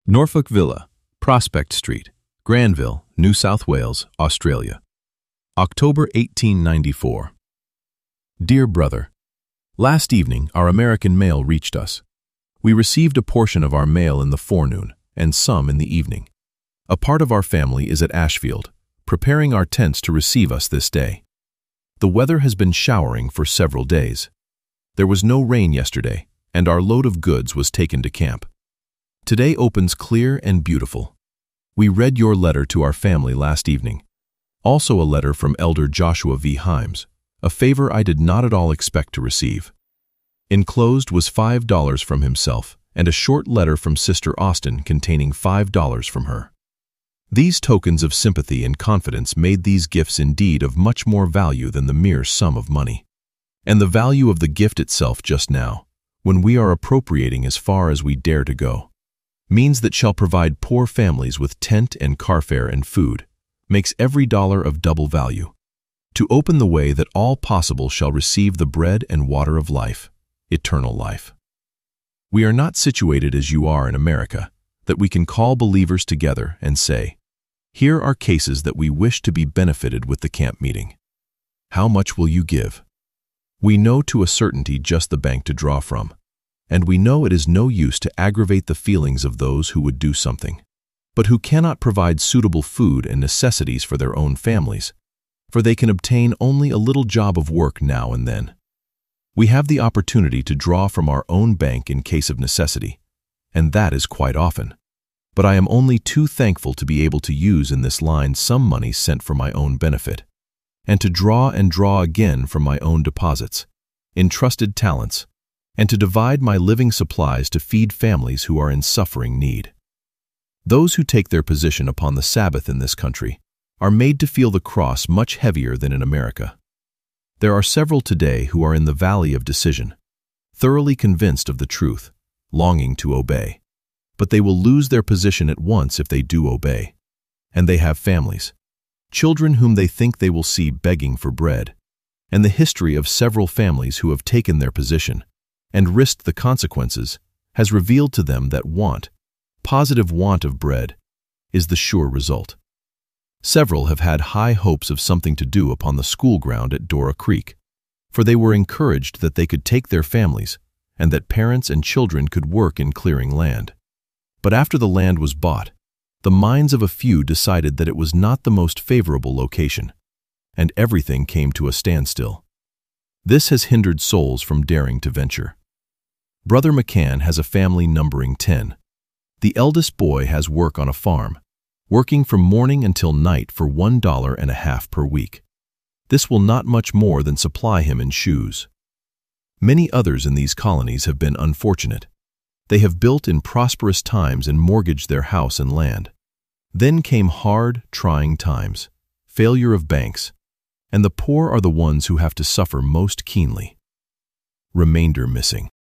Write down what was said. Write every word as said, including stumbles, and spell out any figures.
Norfolk Villa, Prospect Street, Granville, New South Wales, Australia. October eighteen ninety-four. Dear Brother, last evening our American mail reached us. We received a portion of our mail in the forenoon and some in the evening. A part of our family is at Ashfield, preparing our tents to receive us this day. The weather has been showering for several days. There was no rain yesterday, and our load of goods was taken to camp. Today opens clear and beautiful. We read your letter to our family last evening. Also a letter from Elder Joshua V. Himes, a favor I did not at all expect to receive. Enclosed was five dollars from himself and a short letter from Sister Austin containing five dollars from her. These tokens of sympathy and confidence made these gifts indeed of much more value than the mere sum of money. And the value of the gift itself just now, when we are appropriating as far as we dare to go, means that shall provide poor families with tent and carfare and food, makes every dollar of double value, to open the way that all possible shall receive the bread and water of life, eternal life. We are not situated as you are in America, that we can call believers together and say, here are cases that we wish to be benefited with the camp meeting. How much will you give? We know to a certainty just the bank to draw from, and we know it is no use to aggravate the feelings of those who would do something, but who cannot provide suitable food and necessities for their own families, for they can obtain only a little job of work now and then. We have the opportunity to draw from our own bank in case of necessity, and that is quite often. But I am only too thankful to be able to use in this line some money sent for my own benefit, and to draw and draw again from my own deposits, entrusted talents, and to divide my living supplies to feed families who are in suffering need. Those who take their position upon the Sabbath in this country are made to feel the cross much heavier than in America. There are several today who are in the valley of decision, thoroughly convinced of the truth, longing to obey. But they will lose their position at once if they do obey. And they have families, children whom they think they will see begging for bread, and the history of several families who have taken their position and risked the consequences has revealed to them that want, positive want of bread, is the sure result. Several have had high hopes of something to do upon the school ground at Dora Creek, for they were encouraged that they could take their families and that parents and children could work in clearing land. But after the land was bought, the minds of a few decided that it was not the most favorable location, and everything came to a standstill. This has hindered souls from daring to venture. Brother McCann has a family numbering ten. The eldest boy has work on a farm, working from morning until night for one dollar and a half per week. This will not much more than supply him in shoes. Many others in these colonies have been unfortunate. They have built in prosperous times and mortgaged their house and land. Then came hard, trying times, failure of banks, and the poor are the ones who have to suffer most keenly. Remainder missing.